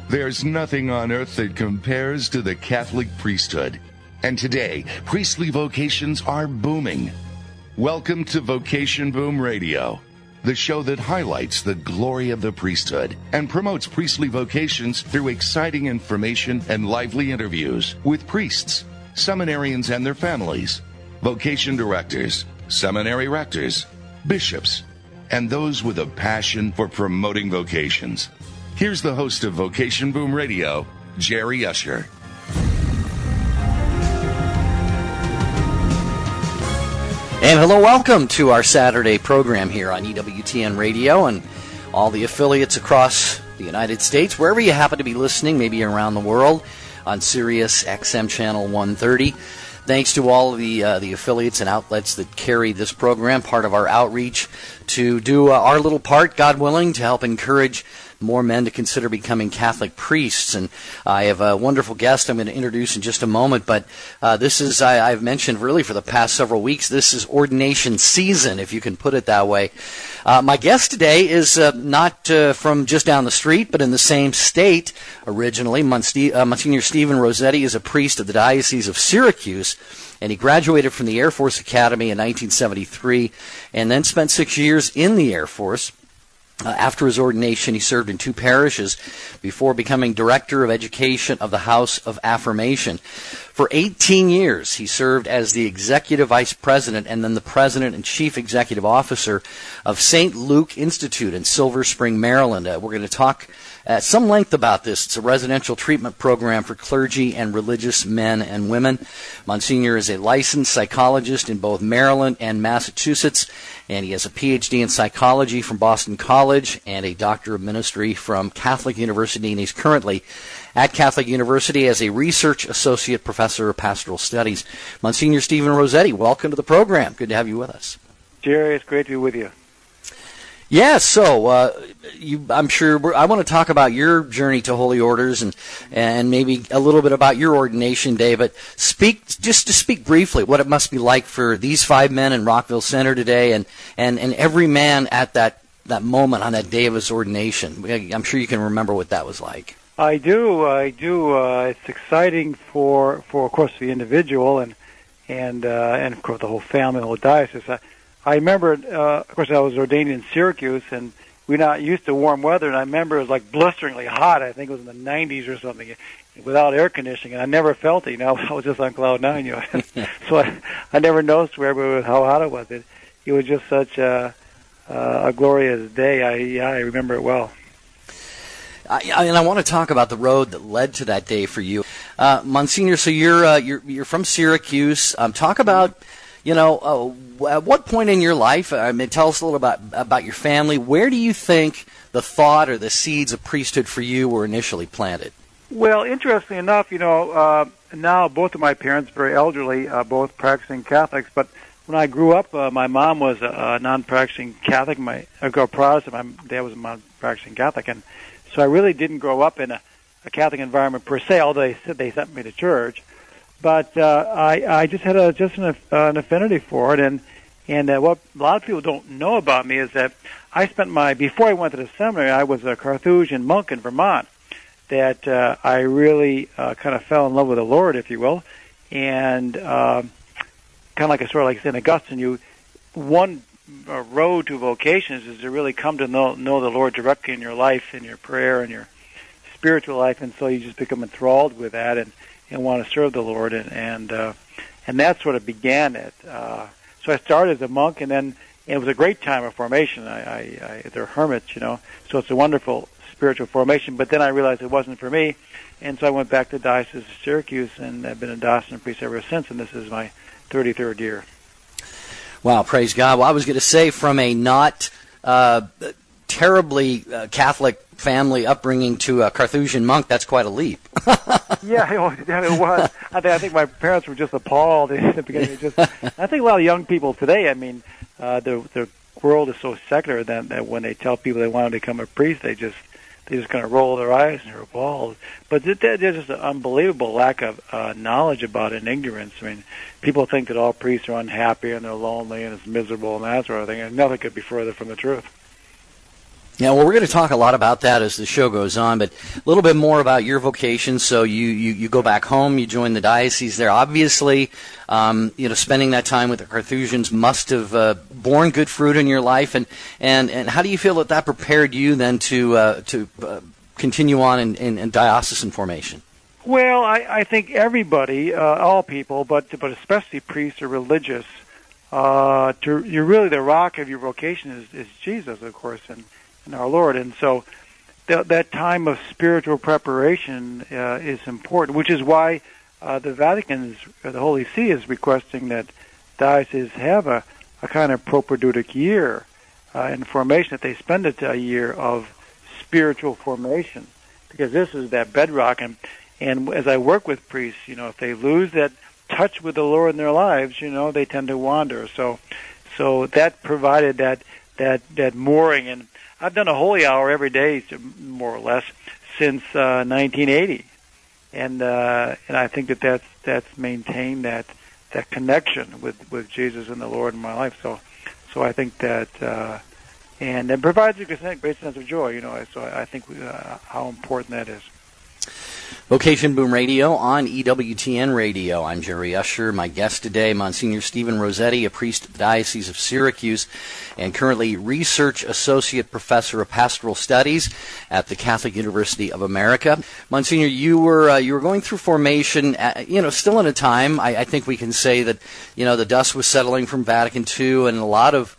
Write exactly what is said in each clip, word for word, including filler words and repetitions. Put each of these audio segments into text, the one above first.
There's nothing on earth that compares to the Catholic priesthood. And today, priestly vocations are booming. Welcome to Vocation Boom Radio, the show that highlights the glory of the priesthood and promotes priestly vocations through exciting information and lively interviews with priests, seminarians and their families, vocation directors, seminary rectors, bishops, and those with a passion for promoting vocations. Here's the host of Vocation Boom Radio, Jerry Usher. And hello, welcome to our Saturday program here on E W T N Radio and all the affiliates across the United States, wherever you happen to be listening, maybe around the world, on Sirius X M Channel one thirty. Thanks to all of the uh, the affiliates and outlets that carry this program, part of our outreach to do uh, our little part, God willing, to help encourage more men to consider becoming Catholic priests. And I have a wonderful guest I'm going to introduce in just a moment, but uh, this is, I, I've mentioned really for the past several weeks, this is ordination season, if you can put it that way. Uh, my guest today is uh, not uh, from just down the street, but in the same state originally. Monst- uh, Monsignor Stephen Rossetti is a priest of the Diocese of Syracuse, and he graduated from the Air Force Academy in nineteen seventy-three and then spent six years in the Air Force. Uh, after his ordination, he served in two parishes before becoming Director of Education of the House of Affirmation. For eighteen years, he served as the Executive Vice President and then the President and Chief Executive Officer of Saint Luke Institute in Silver Spring, Maryland. Uh, we're going to talk at some length about this. It's a residential treatment program for clergy and religious men and women. Monsignor is a licensed psychologist in both Maryland and Massachusetts, and he has a P H D in psychology from Boston College and a Doctor of Ministry from Catholic University, and he's currently at Catholic University as a Research Associate Professor of Pastoral Studies. Monsignor Stephen Rossetti, welcome to the program. Good to have you with us. Jerry, it's great to be with you. Yeah, so uh, you, I'm sure we're, I want to talk about your journey to Holy Orders and and maybe a little bit about your ordination day, but speak just to speak briefly what it must be like for these five men in Rockville Center today and, and, and every man at that, that moment on that day of his ordination. I'm sure you can remember what that was like. I do, I do. Uh, it's exciting for, for, of course, the individual and and uh, and of course the whole family, the whole diocese. I, I remember, uh, of course, I was ordained in Syracuse, and we're not used to warm weather, and I remember it was like blisteringly hot. I think it was in the nineties or something, without air conditioning, and I never felt it. You know, I was just on cloud nine, you know. So I, I never noticed where it was, how hot it was. It, it was just such a, a glorious day. I, yeah, I remember it well. I, and I want to talk about the road that led to that day for you, uh, Monsignor. So you're uh, you're you're from Syracuse. Um, talk about. You know, uh, at what point in your life, I mean, tell us a little about about your family. Where do you think the thought or the seeds of priesthood for you were initially planted? Well, interestingly enough, you know, uh, now both of my parents, very elderly, uh, both practicing Catholics. But when I grew up, uh, my mom was a, a non-practicing Catholic. My I grew up Protestant. My dad was a non-practicing Catholic, and so I really didn't grow up in a, a Catholic environment per se. Although they said they sent me to church. But uh, I, I just had a, just an, uh, an affinity for it, and and uh, what a lot of people don't know about me is that I spent my before I went to the seminary, I was a Carthusian monk in Vermont. That uh, I really uh, kind of fell in love with the Lord, if you will, and uh, kind of like a sort of like Saint Augustine. You one uh, road to vocations is to really come to know know the Lord directly in your life, in your prayer, and your spiritual life, and so you just become enthralled with that and. and want to serve the Lord, and and, uh, and that's what it began at. Uh, so I started as a monk, and then and it was a great time of formation. I, I, I, they're hermits, you know, so it's a wonderful spiritual formation. But then I realized it wasn't for me, and so I went back to Diocese of Syracuse, and I've been a diocesan priest ever since, and this is my thirty-third year. Wow, praise God. Well, I was going to say from a not uh, terribly uh, Catholic family upbringing to a Carthusian monk, that's quite a leap. Yeah, it was. I think, I think my parents were just appalled at the beginning. It just, I think a lot of young people today, I mean, uh, the the world is so secular that, that when they tell people they want to become a priest, they just they just kind of roll their eyes and are appalled. But there's just an unbelievable lack of uh, knowledge about it and ignorance. I mean, people think that all priests are unhappy and they're lonely and it's miserable and that sort of thing, and nothing could be further from the truth. Yeah, well, we're going to talk a lot about that as the show goes on, but a little bit more about your vocation. So you, you, you go back home, you join the diocese there. Obviously, um, you know, spending that time with the Carthusians must have uh, borne good fruit in your life. And, and, and how do you feel that that prepared you then to uh, to uh, continue on in, in, in diocesan formation? Well, I, I think everybody, uh, all people, but but especially priests or religious, uh, to, you're really the rock of your vocation is, is Jesus, of course, and and our Lord. And so th- that time of spiritual preparation uh, is important, which is why uh, the Vatican's, uh, the Holy See is requesting that dioceses have a, a kind of propedeutic year uh, in formation, that they spend a, a year of spiritual formation, because this is that bedrock. And, and as I work with priests, you know, if they lose that touch with the Lord in their lives, you know, they tend to wander. So, so that provided that, that, that mooring. And I've done a holy hour every day, more or less, since uh, nineteen eighty, and uh, and I think that that's that's maintained that that connection with, with Jesus and the Lord in my life. So so I think that uh, and it provides a great sense of joy. You know, so I think uh, how important that is. Vocation Boom Radio on E W T N Radio. I'm Jerry Usher. My guest today, Monsignor Stephen Rossetti, a priest of the Diocese of Syracuse and currently Research Associate Professor of Pastoral Studies at the Catholic University of America. Monsignor, you were uh, you were going through formation, at, you know, still in a time, I, I think we can say that, you know, the dust was settling from Vatican Two and a lot of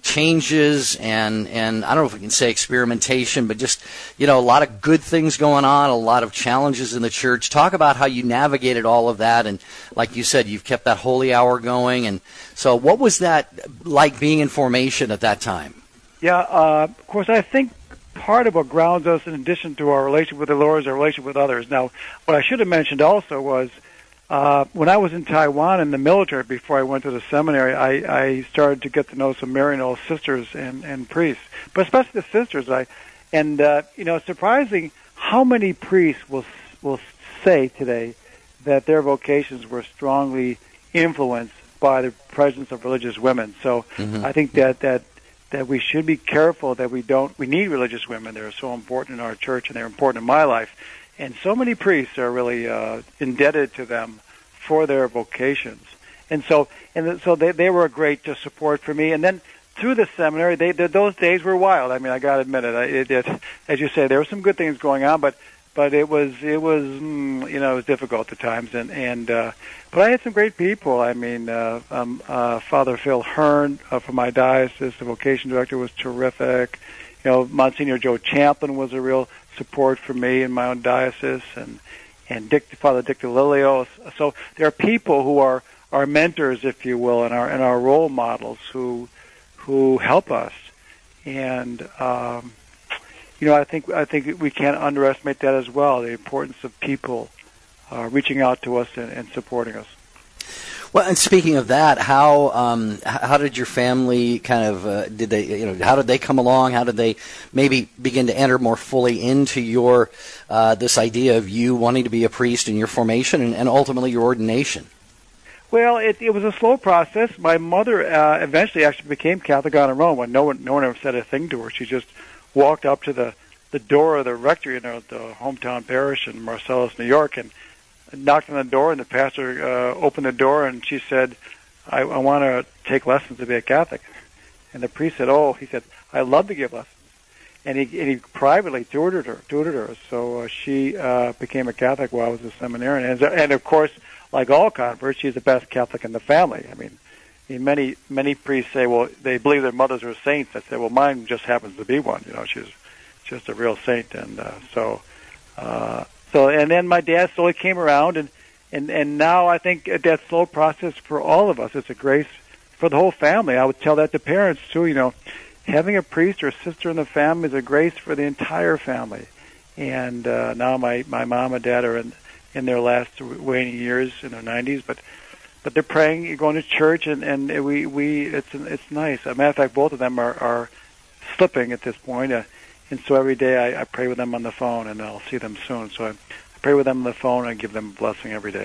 changes and, and I don't know if we can say experimentation, but just, you know, a lot of good things going on, a lot of challenges in the church. Talk about how you navigated all of that, and like you said, you've kept that holy hour going. And so what was that like being in formation at that time? Yeah, uh, of course, I think part of what grounds us, in addition to our relationship with the Lord, is our relationship with others. Now, what I should have mentioned also was, Uh, when I was in Taiwan in the military, before I went to the seminary, I, I started to get to know some Maryknoll sisters and, and priests, but especially the sisters. I, and uh, you know, it's surprising how many priests will will say today that their vocations were strongly influenced by the presence of religious women. So mm-hmm. I think that that that we should be careful that we don't. We need religious women. They're so important in our church, and they're important in my life. And so many priests are really uh, indebted to them for their vocations, and so and so they they were a great uh, support for me. And then through the seminary, they, they those days were wild. I mean, I got to admit it. I, it, it. As you say, there were some good things going on, but but it was it was mm, you know it was difficult at times. And and uh, but I had some great people. I mean, uh, um, uh, Father Phil Hearn uh, from my diocese, the vocation director, was terrific. You know, Monsignor Joe Champlin was a real support for me in my own diocese, and and Dick, Father Dick DeLilio. So there are people who are our mentors, if you will, and our and our role models who who help us. And um, you know, I think I think we can't underestimate that as well. The importance of people uh, reaching out to us and, and supporting us. Well, and speaking of that, how um, how did your family kind of uh, did they you know how did they come along? How did they maybe begin to enter more fully into your uh, this idea of you wanting to be a priest in your formation and, and ultimately your ordination? Well, it, it was a slow process. My mother uh, eventually actually became Catholic on her own when no one no one ever said a thing to her. She just walked up to the, the door of the rectory in her, the hometown parish in Marcellus, New York, and knocked on the door, and the pastor uh, opened the door, and she said, I, I want to take lessons to be a Catholic. And the priest said, oh, he said, I love to give lessons. And he, and he privately tutored her, tutored her. So uh, she uh, became a Catholic while I was a seminarian. And, and of course, like all converts, she's the best Catholic in the family. I mean, I mean, many many priests say, well, they believe their mothers are saints. I say, well, mine just happens to be one. You know, she's just a real saint. And uh, so... Uh, So, and then my dad slowly came around, and, and, and now I think that slow process for all of us, it's a grace for the whole family. I would tell that to parents, too, you know, having a priest or a sister in the family is a grace for the entire family. And uh, now my, my mom and dad are in, in their last waning years, in their nineties, but but they're praying, you're going to church, and, and we, we it's it's nice. As a matter of fact, both of them are, are slipping at this point. Uh, And so every day I, I pray with them on the phone, and I'll see them soon. So I, I pray with them on the phone and give them a blessing every day.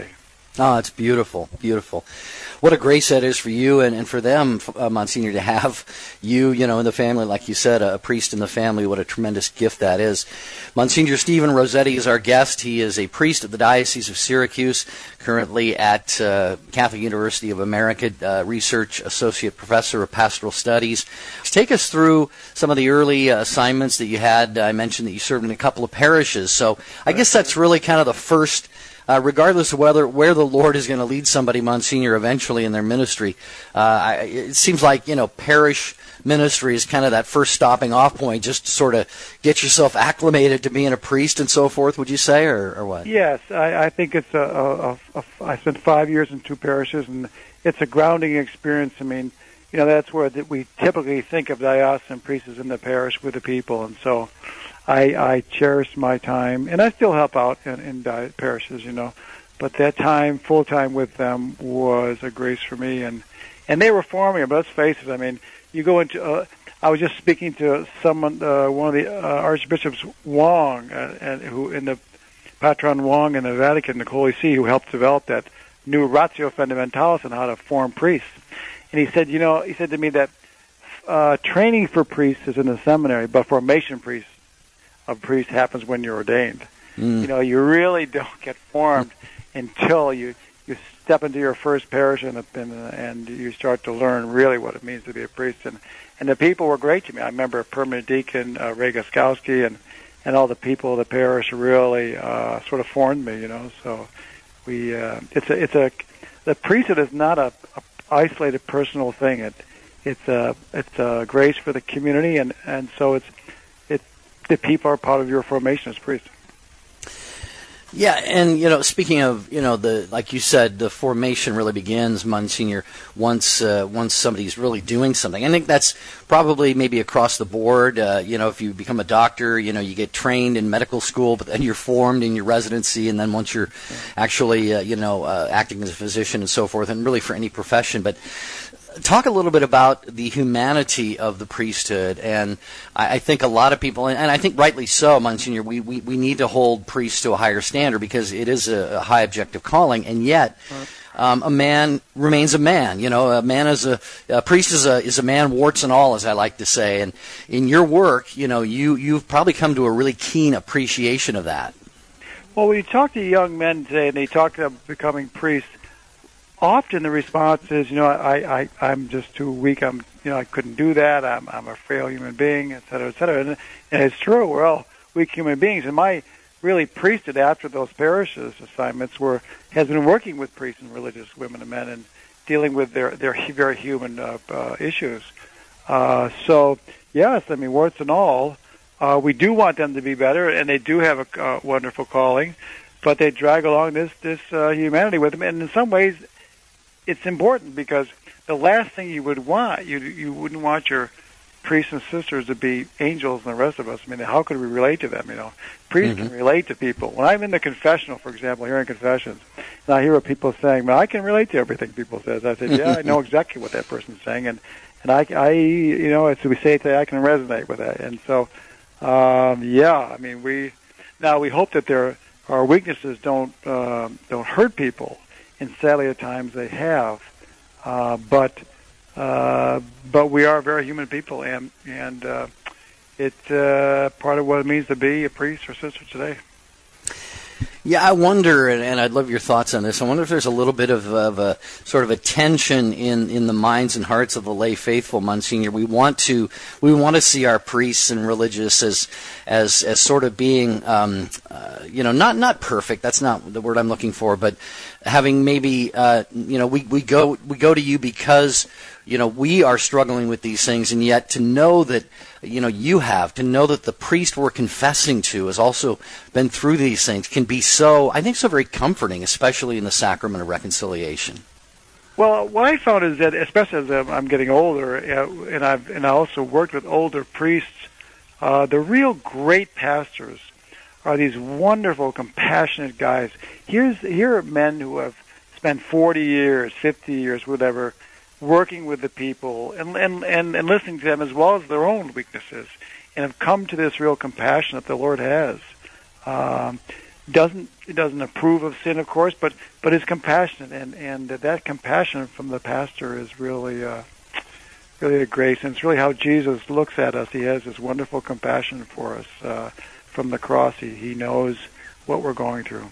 Oh, it's beautiful, beautiful. What a grace that is for you and, and for them, uh, Monsignor, to have you, you know, in the family, like you said, a, a priest in the family. What a tremendous gift that is. Monsignor Stephen Rossetti is our guest. He is a priest of the Diocese of Syracuse, currently at uh, Catholic University of America, uh, Research Associate Professor of Pastoral Studies. Take us through some of the early uh, assignments that you had. I mentioned that you served in a couple of parishes, so I guess that's really kind of the first. Uh, regardless of whether where the Lord is going to lead somebody, Monsignor, eventually in their ministry, uh, I, it seems like, you know, parish ministry is kind of that first stopping off point, just to sort of get yourself acclimated to being a priest and so forth. Would you say, or, or what? Yes, I, I think it's a, a, a, a. I spent five years in two parishes, and it's a grounding experience. I mean, you know, that's where the, we typically think of diocesan priests as in the parish with the people, and so. I, I cherish my time, and I still help out in, in di- parishes, you know. But that time, full time with them, was a grace for me, and and they were forming. But let's face it. I mean, you go into. Uh, I was just speaking to someone, uh, one of the uh, archbishops, Wong, uh, and who in the Patron Wong in the Vatican, the Holy See, who helped develop that new Ratio Fundamentalis on how to form priests. And he said, you know, he said to me that uh, training for priests is in the seminary, but formation priests. Of priest happens when you're ordained. Mm. You know, you really don't get formed until you you step into your first parish and and, and you start to learn really what it means to be a priest. And and the people were great to me. I remember permanent deacon uh, Ray Guskowski and and all the people of the parish really uh, sort of formed me. You know, so we uh, it's a it's a the priesthood is not a, a isolated personal thing. It it's a it's a grace for the community, and and so it's. The people are part of your formation as priests. Yeah, and, you know, speaking of, you know, the like you said, the formation really begins, Monsignor, once uh, once somebody's really doing something. I think that's probably maybe across the board. Uh, you know, if you become a doctor, you know, you get trained in medical school, but then you're formed in your residency, and then once you're actually, uh, you know, uh, acting as a physician and so forth, and really for any profession. But talk a little bit about the humanity of the priesthood, and I, I think a lot of people, and, and I think rightly so, Monsignor, we, we, we need to hold priests to a higher standard because it is a, a high objective calling, and yet um, a man remains a man. You know, a man is a, a priest is a is a man, warts and all, as I like to say. And in your work, you know, you you've probably come to a really keen appreciation of that. Well, when you talk to young men today, and they talk about becoming priests. Often the response is, you know, I, I, I'm just too weak. I'm, you know, I couldn't do that. I'm, I'm a frail human being, et cetera, et cetera. And, and it's true. We're all weak human beings. And my really priesthood after those parishes assignments were has been working with priests and religious women and men and dealing with their their very human uh, uh, issues. Uh, so yes, I mean, warts and all, uh, we do want them to be better, and they do have a uh, wonderful calling, but they drag along this this uh, humanity with them, and in some ways. It's important because the last thing you would want, you you wouldn't want your priests and sisters to be angels and the rest of us. I mean, how could we relate to them, you know? Priests mm-hmm. can relate to people. When I'm in the confessional, for example, here in confessions, and I hear what people saying, well, I can relate to everything people say. I said, yeah, I know exactly what that person's saying, and, and I, I, you know, as we say today, I can resonate with that. And so, um, yeah, I mean, we, now we hope that there, our weaknesses don't, uh, don't hurt people. And sadly, at times they have, uh, but uh, but we are very human people, and and uh, it's uh, part of what it means to be a priest or sister today. Yeah, I wonder, and, and I'd love your thoughts on this. I wonder if there's a little bit of, of a sort of a tension in, in the minds and hearts of the lay faithful, Monsignor. We want to we want to see our priests and religious as as as sort of being, um, uh, you know, not not perfect. That's not the word I'm looking for, but having maybe, uh, you know, we, we go we go to you because, you know, we are struggling with these things, and yet to know that, you know, you have, to know that the priest we're confessing to has also been through these things can be so, I think, so very comforting, especially in the sacrament of reconciliation. Well, what I found is that, especially as I'm getting older, and I've and I also worked with older priests, uh, the real great pastors are these wonderful, compassionate guys. Here's here are men who have spent forty years, fifty years, whatever, working with the people and, and, and, and listening to them as well as their own weaknesses, and have come to this real compassion that the Lord has. Um, doesn't doesn't approve of sin, of course, but but is compassionate, and and that compassion from the pastor is really uh, really a grace, and it's really how Jesus looks at us. He has this wonderful compassion for us uh, from the cross. He he knows what we're going through.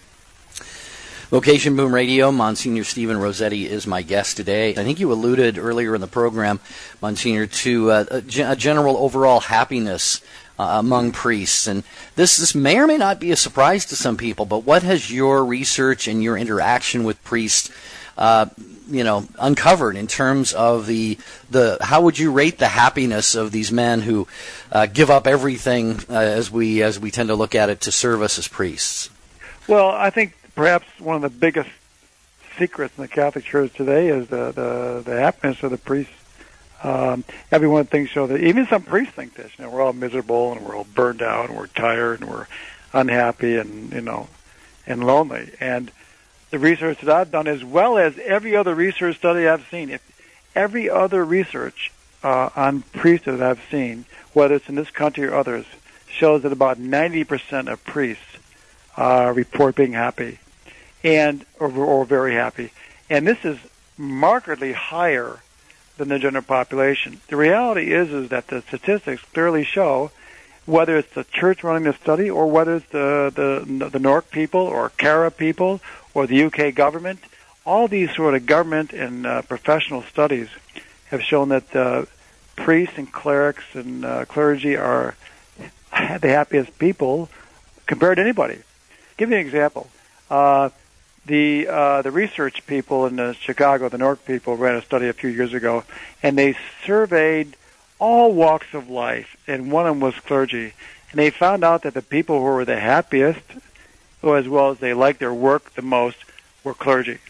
Vocation Boom Radio, Monsignor Stephen Rossetti is my guest today. I think you alluded earlier in the program, Monsignor, to uh, a, a general overall happiness uh, among priests. And this, this may or may not be a surprise to some people, but what has your research and your interaction with priests uh, you know, uncovered in terms of the, the how would you rate the happiness of these men who uh, give up everything, uh, as we as we tend to look at it, to serve us as priests? Well, I think perhaps one of the biggest secrets in the Catholic Church today is the, the, the happiness of the priests. Um, everyone thinks so. That even some priests think this. You know, we're all miserable and we're all burned out and we're tired and we're unhappy and you know and lonely. And the research that I've done, as well as every other research study I've seen, if every other research uh, on priesthood I've seen, whether it's in this country or others, shows that about ninety percent of priests uh, report being happy. And or, or very happy, and this is markedly higher than the general population. The reality is is that the statistics clearly show, whether it's the church running the study or whether it's the the the N O R C people or CARA people or the U K government, all these sort of government and uh, professional studies have shown that uh, priests and clerics and uh, clergy are the happiest people compared to anybody. Give me an example. Uh, The uh, the research people in uh, Chicago, the N O R C people, ran a study a few years ago, and they surveyed all walks of life, and one of them was clergy. And they found out that the people who were the happiest, or as well as they liked their work the most, were clergy.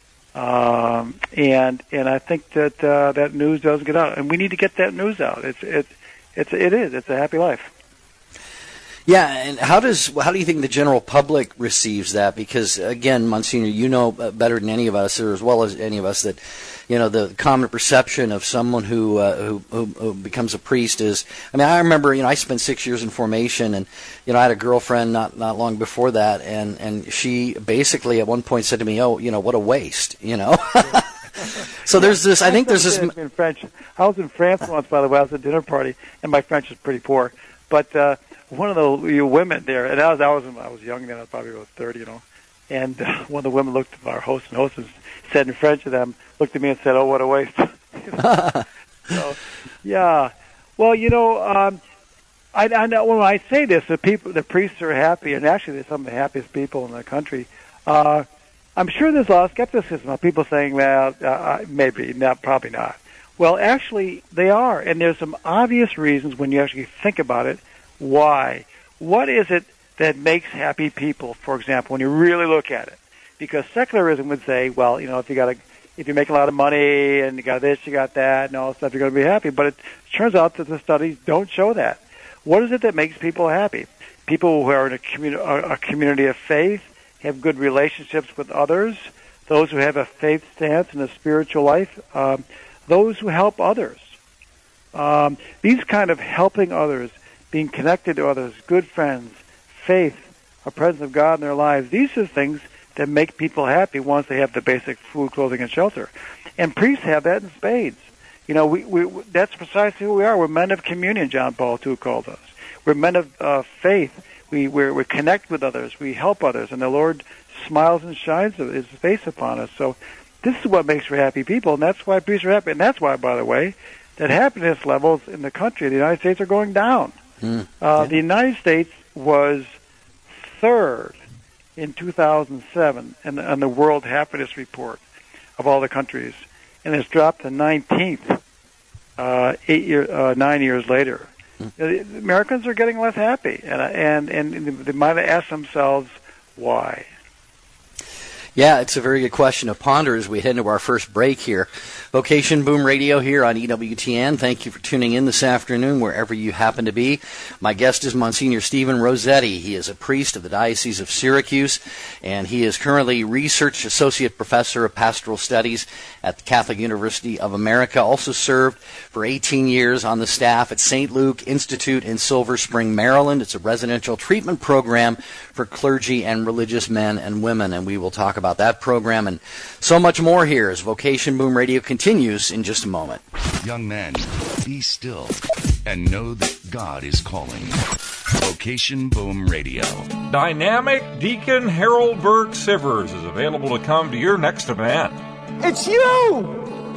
Um, and and I think that uh, that news doesn't get out, and we need to get that news out. It's it it's it is it's a happy life. Yeah, and how does how do you think the general public receives that? Because again, Monsignor, you know better than any of us, or as well as any of us, that you know the common perception of someone who uh, who, who who becomes a priest is. I mean, I remember, you know, I spent six years in formation, and you know, I had a girlfriend not not long before that, and and she basically at one point said to me, "Oh, you know, what a waste," you know. So there's this. I think there's this. In French, I was in France once, by the way. I was at a dinner party, and my French is pretty poor, but. Uh, One of the you know, women there, and I was I was I was young then, I was probably about thirty, you know, and uh, one of the women looked at our host and hostess, said in French to them, looked at me and said, "Oh, what a waste." So, yeah, well, you know, um, I, I know when I say this, the people, the priests are happy, and actually they're some of the happiest people in the country. Uh, I'm sure there's a lot of skepticism of people saying, "Well, uh, maybe not, probably not." Well, actually, they are, and there's some obvious reasons when you actually think about it. Why? What is it that makes happy people, for example, when you really look at it? Because secularism would say, well, you know, if you got a, if you're making a lot of money and you got this, you got that, and all that stuff, you're going to be happy. But it turns out that the studies don't show that. What is it that makes people happy? People who are in a, commu- a community of faith, have good relationships with others, those who have a faith stance and a spiritual life, um, those who help others. Um, these kind of helping others, being connected to others, good friends, faith, a presence of God in their lives. These are things that make people happy once they have the basic food, clothing, and shelter. And priests have that in spades. You know, we, we that's precisely who we are. We're men of communion, John Paul the Second called us. We're men of uh, faith. We we're, we connect with others. We help others. And the Lord smiles and shines His face upon us. So this is what makes for happy people, and that's why priests are happy. And that's why, by the way, that happiness levels in the country, the United States, are going down. Mm, uh, yeah. The United States was third in two thousand seven in the, on the World Happiness Report of all the countries, and it's dropped to nineteenth uh, eight year, uh, nine years later. Mm. The Americans are getting less happy, and and and they might have asked themselves why. Yeah, it's a very good question to ponder as we head into our first break here. Vocation Boom Radio here on E W T N. Thank you for tuning in this afternoon, wherever you happen to be. My guest is Monsignor Stephen Rossetti. He is a priest of the Diocese of Syracuse, and he is currently Research Associate Professor of Pastoral Studies at the Catholic University of America. Also served for eighteen years on the staff at Saint Luke Institute in Silver Spring, Maryland. It's a residential treatment program for clergy and religious men and women, and we will talk about that program and so much more here as Vocation Boom Radio continues in just a moment. Young men, be still and know that God is calling. Vocation Boom Radio. Dynamic Deacon Harold Burke Sivers is available to come to your next event. It's you!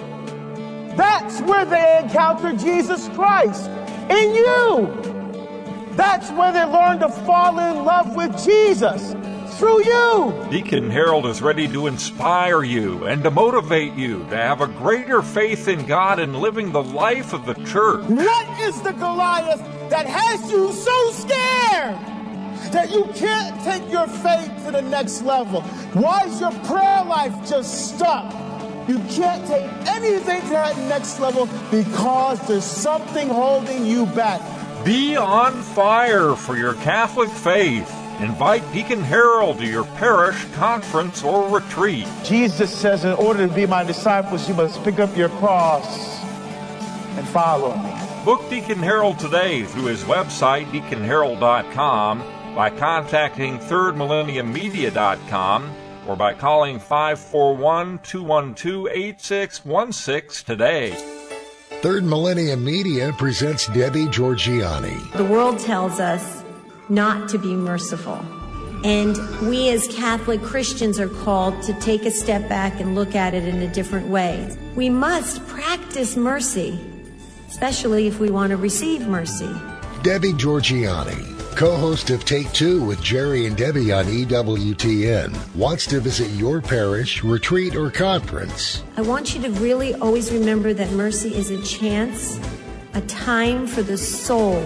That's where they encounter Jesus Christ. In you! That's where they learn to fall in love with Jesus. Through you! Deacon Harold is ready to inspire you and to motivate you to have a greater faith in God and living the life of the church. What is the Goliath that has you so scared that you can't take your faith to the next level? Why is your prayer life just stuck? You can't take anything to that next level because there's something holding you back. Be on fire for your Catholic faith. Invite Deacon Harold to your parish conference or retreat. Jesus says in order to be my disciples, you must pick up your cross and follow me. Book Deacon Harold today through his website, deacon harold dot com, by contacting third millennium media dot com, or by calling five four one, two one two, eight six one six today. Third Millennium Media presents Debbie Georgianni. The world tells us not to be merciful. And we as Catholic Christians are called to take a step back and look at it in a different way. We must practice mercy, especially if we want to receive mercy. Debbie Georgianni, co-host of Take Two with Jerry and Debbie on E W T N, wants to visit your parish, retreat, or conference. I want you to really always remember that mercy is a chance, a time for the soul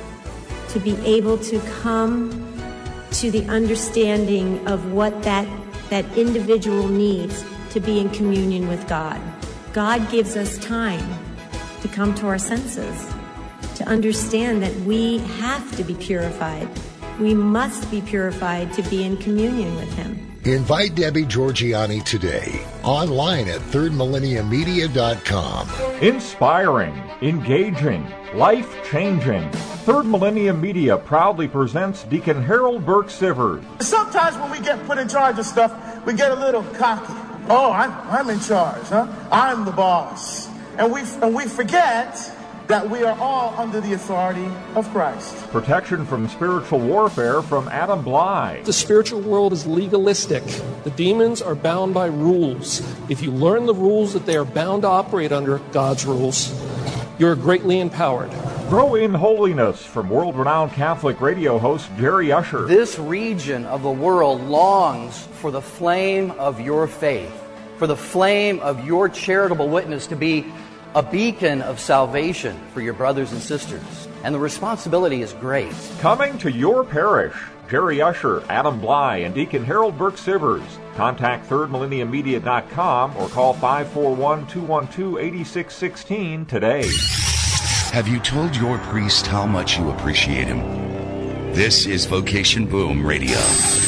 to be able to come to the understanding of what that, that individual needs to be in communion with God. God gives us time to come to our senses, to understand that we have to be purified. We must be purified to be in communion with Him. Invite Debbie Georgianni today, online at third millennium media dot com. Inspiring, engaging, life-changing. Third Millennium Media proudly presents Deacon Harold Burke Sivers. Sometimes when we get put in charge of stuff, we get a little cocky. Oh, I'm, I'm in charge, huh? I'm the boss. And we, and we forget that we are all under the authority of Christ. Protection from spiritual warfare from Adam Bly. The spiritual world is legalistic. The demons are bound by rules. If you learn the rules that they are bound to operate under, God's rules, you're greatly empowered. Grow in Holiness from world-renowned Catholic radio host Jerry Usher. This region of the world longs for the flame of your faith, for the flame of your charitable witness to be a beacon of salvation for your brothers and sisters. And the responsibility is great. Coming to your parish, Jerry Usher, Adam Bly, and Deacon Harold Burke Sivers. Contact third millennium media dot com or call five four one, two one two, eight six one six today. Have you told your priest how much you appreciate him? This is Vocation Boom Radio.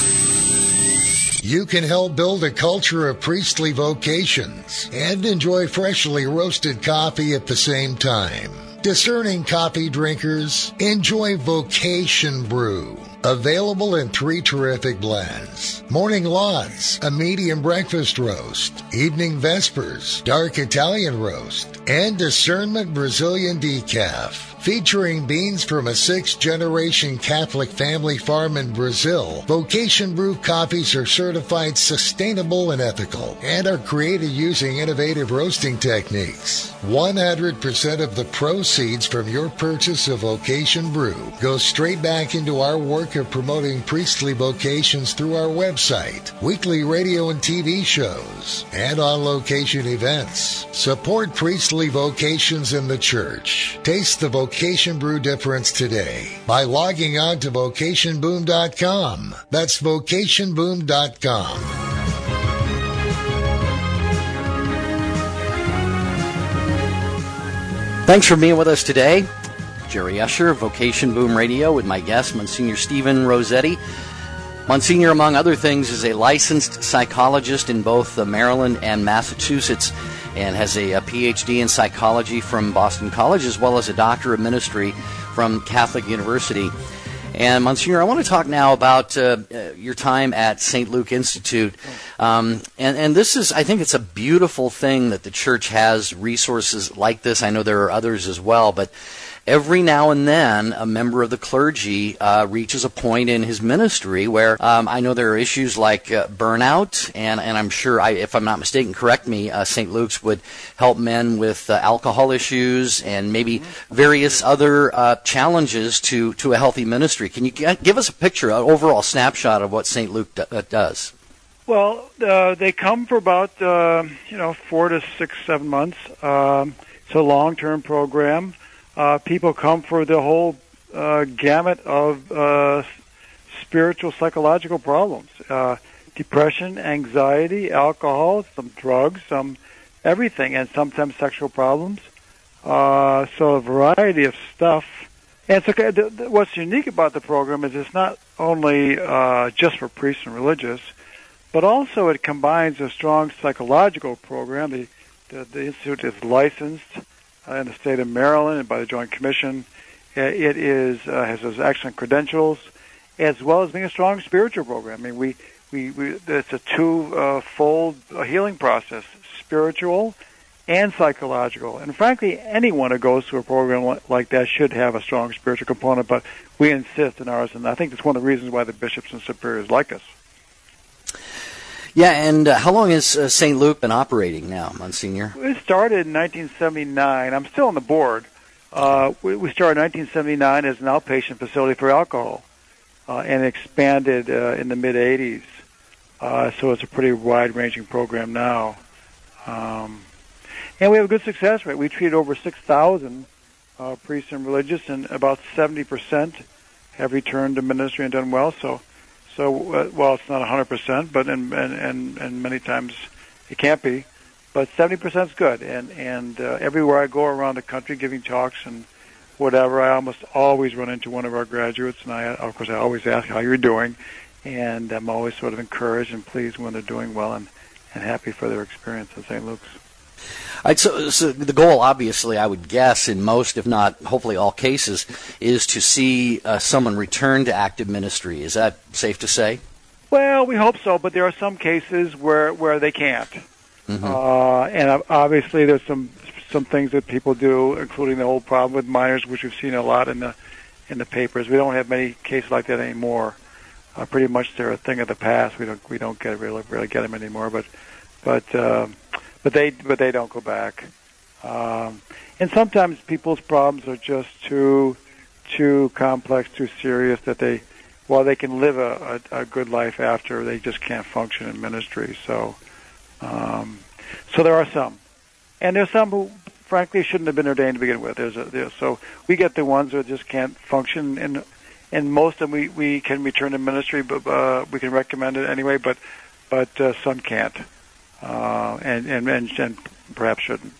You can help build a culture of priestly vocations and enjoy freshly roasted coffee at the same time. Discerning coffee drinkers, enjoy Vocation Brew. Available in three terrific blends. Morning Lauds, a medium breakfast roast. Evening Vespers, dark Italian roast. And Discernment Brazilian Decaf. Featuring beans from a sixth-generation Catholic family farm in Brazil, Vocation Brew coffees are certified sustainable and ethical and are created using innovative roasting techniques. one hundred percent of the proceeds from your purchase of Vocation Brew goes straight back into our work of promoting priestly vocations through our website, weekly radio and T V shows, and on-location events. Support priestly vocations in the church. Taste the Vocation Vocation Brew difference today by logging on to vocation boom dot com. That's vocation boom dot com. Thanks for being with us today. Jerry Usher, Vocation Boom Radio, with my guest, Monsignor Stephen Rossetti. Monsignor, among other things, is a licensed psychologist in both Maryland and Massachusetts, and has a, a P H D in psychology from Boston College, as well as a doctor of ministry from Catholic University. And Monsignor, I want to talk now about uh, your time at Saint Luke Institute. Um, and, and this is, I think it's a beautiful thing that the church has resources like this. I know there are others as well, but every now and then a member of the clergy uh, reaches a point in his ministry where um, I know there are issues like uh, burnout, and, and I'm sure, I, if I'm not mistaken, correct me, uh, Saint Luke's would help men with uh, alcohol issues and maybe various other uh, challenges to, to a healthy ministry. Can you g- give us a picture, an overall snapshot of what Saint Luke d- uh, does? Well, uh, they come for about, uh, you know, four to six, seven months. Um, it's a long-term program. Uh, people come for the whole uh, gamut of uh, spiritual, psychological problems. Uh, depression, anxiety, alcohol, some drugs, some everything, and sometimes sexual problems. Uh, so a variety of stuff. And so the, the, what's unique about the program is it's not only uh, just for priests and religious, but also it combines a strong psychological program. The, the, the Institute is licensed in the state of Maryland and by the Joint Commission. It is uh, has those excellent credentials, as well as being a strong spiritual program. I mean, we we, we it's a two-fold uh, healing process: spiritual and psychological. And frankly, anyone who goes through a program like that should have a strong spiritual component. But we insist in ours, and I think that's one of the reasons why the bishops and superiors like us. Yeah, and uh, how long has uh, Saint Luke been operating now, Monsignor? We started in nineteen seventy-nine. I'm still on the board. Uh, we, we started in nineteen seventy-nine as an outpatient facility for alcohol, uh, and expanded uh, in the mid-eighties. Uh, so it's a pretty wide-ranging program now. Um, and we have a good success rate. We treated over six thousand uh, priests and religious, and about seventy percent have returned to ministry and done well. So So, uh, well, it's not one hundred percent, but and, and, and many times it can't be. But seventy percent is good. And, and uh, everywhere I go around the country giving talks and whatever, I almost always run into one of our graduates. And, I, of course, I always ask how you're doing. And I'm always sort of encouraged and pleased when they're doing well and, and happy for their experience at Saint Luke's. All right, so, so the goal, obviously, I would guess, in most, if not hopefully all cases, is to see uh, someone return to active ministry. Is that safe to say? Well, we hope so, but there are some cases where, where they can't. Mm-hmm. Uh, and obviously there's some some things that people do, including the whole problem with minors, which we've seen a lot in the in the papers. We don't have many cases like that anymore. Uh, pretty much they're a thing of the past. We don't we don't get really really get them anymore. But but. Uh, But they, but they don't go back, um, and sometimes people's problems are just too, too complex, too serious that they, while they can live a, a, a good life after, they just can't function in ministry. So, um, so there are some, and there's some who, frankly, shouldn't have been ordained to begin with. There's a, there's, so we get the ones who just can't function, and and most of them we, we can return to ministry, but uh, we can recommend it anyway. But but uh, some can't. Uh, and, and, and, and perhaps shouldn't.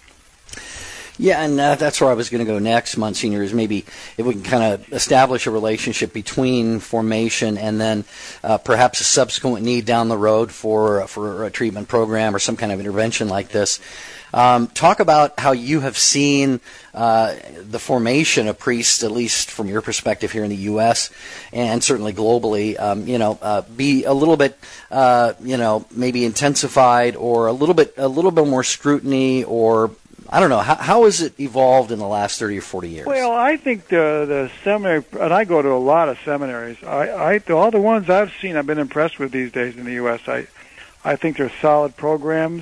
Yeah, and uh, that's where I was going to go next, Monsignor, is maybe if we can kind of establish a relationship between formation and then uh, perhaps a subsequent need down the road for for a treatment program or some kind of intervention like this. Um, talk about how you have seen uh, the formation of priests, at least from your perspective here in the U S and certainly globally, um, you know, uh, be a little bit, uh, you know, maybe intensified or a little bit, a little bit more scrutiny, or I don't know. How, how has it evolved in the last thirty or forty years? Well, I think the the seminary, and I go to a lot of seminaries. I, I all the ones I've seen, I've been impressed with these days in the U S. I, I think they're solid programs.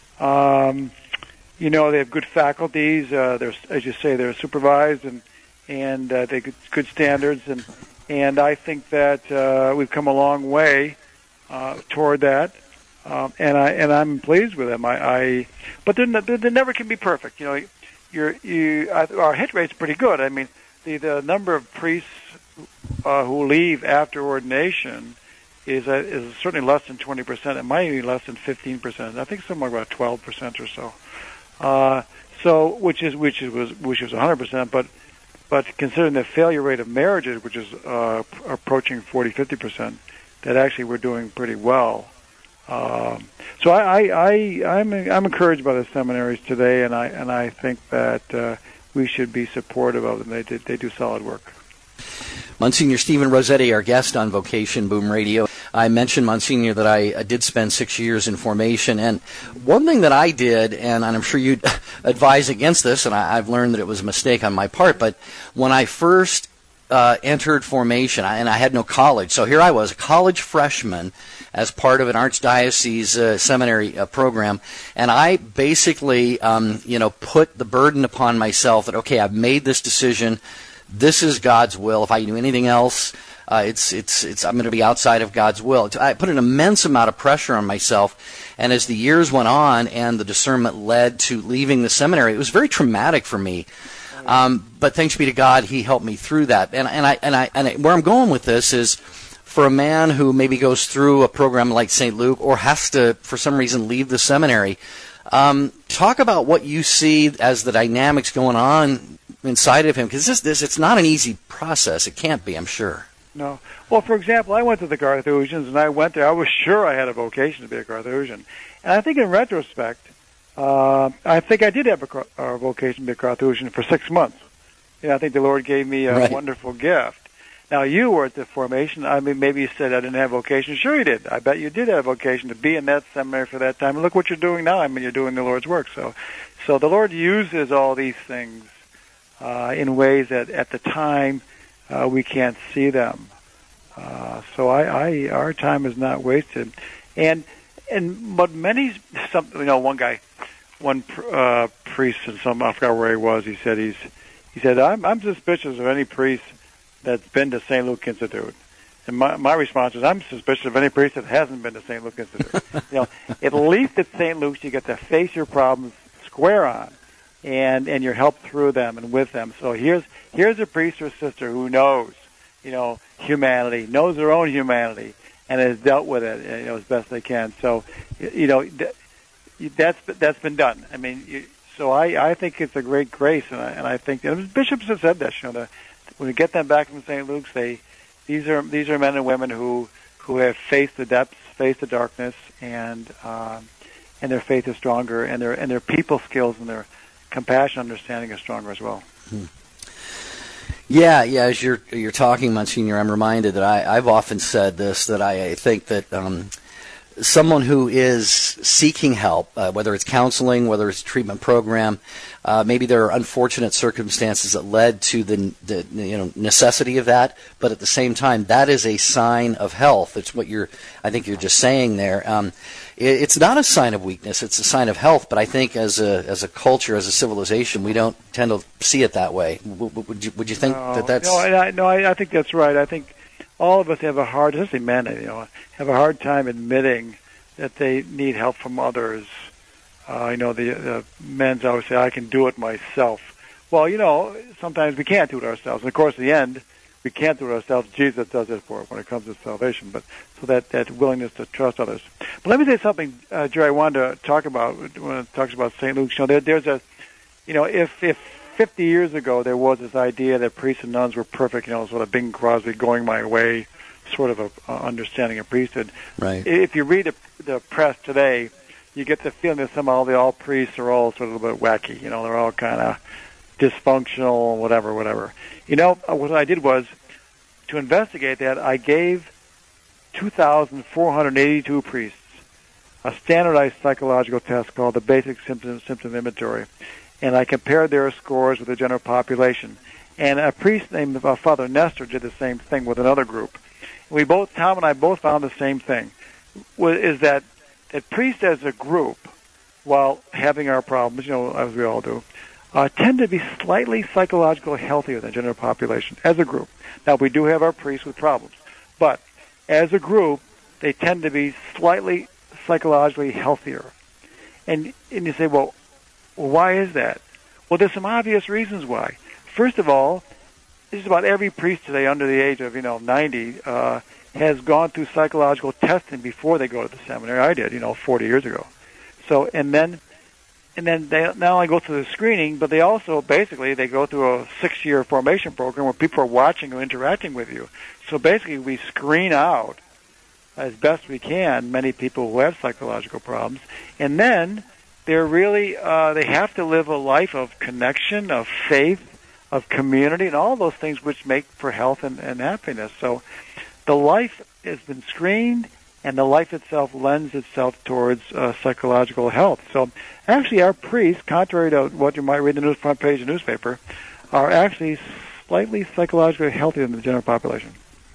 Um, You know, they have good faculties. Uh, they're, as you say, they're supervised and and uh, they get good standards. And and I think that uh, we've come a long way uh, toward that. Um, and I and I'm pleased with them. I, I but they they never can be perfect. You know, you're, you our hit rate's pretty good. I mean, the the number of priests uh, who leave after ordination is uh, is certainly less than twenty percent. It might be less than fifteen percent. I think somewhere about twelve percent or so. Uh, So, which is which is was which is one hundred percent, but but considering the failure rate of marriages, which is uh, approaching forty, fifty percent, that actually we're doing pretty well. Um, so I, I, I I'm I'm encouraged by the seminaries today, and I and I think that uh, we should be supportive of them. They did, they do solid work. Monsignor Stephen Rossetti, our guest on Vocation Boom Radio. I mentioned, Monsignor, that I, I did spend six years in formation, and one thing that I did, and I'm sure you'd advise against this, and I, I've learned that it was a mistake on my part, but when I first uh, entered formation, I, and I had no college, so here I was, a college freshman, as part of an archdiocese uh, seminary uh, program, and I basically, um, you know, put the burden upon myself that, okay, I've made this decision. This is God's will. If I do anything else, uh, it's it's it's I'm going to be outside of God's will. I put an immense amount of pressure on myself, and as the years went on and the discernment led to leaving the seminary, it was very traumatic for me. Um, but thanks be to God, He helped me through that. And and I and I and I, where I'm going with this is, for a man who maybe goes through a program like Saint Luke or has to, for some reason, leave the seminary, um, talk about what you see as the dynamics going on inside of him, because this, this, it's not an easy process. It can't be, I'm sure. No. Well, for example, I went to the Carthusians, and I went there. I was sure I had a vocation to be a Carthusian. And I think in retrospect, uh, I think I did have a, a vocation to be a Carthusian for six months. Yeah, I think the Lord gave me a right. wonderful gift. Now, you were at the formation. I mean, maybe you said I didn't have a vocation. Sure you did. I bet you did have a vocation to be in that seminary for that time. And look what you're doing now. I mean, you're doing the Lord's work. So, so the Lord uses all these things Uh, in ways that at the time uh, we can't see them. Uh, so I, I, our time is not wasted. And and but many, some, you know, one guy, one uh, priest, and some I forgot where he was. He said he's he said I'm I'm suspicious of any priest that's been to Saint Luke Institute. And my my response is I'm suspicious of any priest that hasn't been to Saint Luke Institute. You know, at least at Saint Luke's you get to face your problems square on. And and you're helped through them and with them. So here's here's a priest or sister who knows, you know, humanity, knows their own humanity, and has dealt with it, you know, as best they can. So, you know, that's that's been done. I mean, you, so I, I think it's a great grace, and I and I think and bishops have said this. You know, the, when we get them back from Saint Luke's, they these are these are men and women who who have faced the depths, faced the darkness, and um, and their faith is stronger, and their and their people skills and their compassion, understanding is stronger as well. Hmm. Yeah, yeah. As you're you're talking, Monsignor, I'm reminded that I, I've often said this, that I, I think that um, someone who is seeking help, uh, whether it's counseling, whether it's a treatment program, uh, maybe there are unfortunate circumstances that led to the, the you know necessity of that, but at the same time, that is a sign of health. It's what you're, I think you're just saying there. Um, it, it's not a sign of weakness; it's a sign of health. But I think as a as a culture, as a civilization, we don't tend to see it that way. W- would you would you think no, that that's no? I, no, I, I think that's right. I think all of us have a hard, especially men, you know, have a hard time admitting that they need help from others. Uh, you know, the, the men's always say, I can do it myself. Well, you know, sometimes we can't do it ourselves. And, of course, in the end, we can't do it ourselves. Jesus does it for us when it comes to salvation. But so that, that willingness to trust others. But let me say something, uh, Jerry, I wanted to talk about when it talks about Saint Luke. You know, there, there's a, you know, if, if fifty years ago there was this idea that priests and nuns were perfect, you know, sort of Bing Crosby going my way sort of a uh, understanding of priesthood. Right. If you read the, the press today, you get the feeling that somehow the all priests are all sort of a little bit wacky. You know, they're all kind of dysfunctional, whatever, whatever. You know, what I did was, to investigate that, I gave two thousand four hundred eighty-two priests a standardized psychological test called the Basic Symptom, Symptom Inventory, and I compared their scores with the general population. And a priest named uh, Father Nestor did the same thing with another group. We both, Tom and I both found the same thing, is that, that priests as a group, while having our problems, you know, as we all do, uh, tend to be slightly psychologically healthier than general population as a group. Now, we do have our priests with problems, but as a group, they tend to be slightly psychologically healthier. And, and you say, well, well, why is that? Well, there's some obvious reasons why. First of all, just about every priest today under the age of, you know, ninety uh, has gone through psychological testing before they go to the seminary. I did, you know, forty years ago. So, and then and then they not only go through the screening, but they also basically they go through a six-year formation program where people are watching or interacting with you. So basically, we screen out as best we can many people who have psychological problems, and then they're really uh, they have to live a life of connection, of faith, of community, and all those things which make for health and, and happiness. So the life has been screened, and the life itself lends itself towards uh, psychological health. So actually our priests, contrary to what you might read in the news, front page of the newspaper, are actually slightly psychologically healthier than the general population.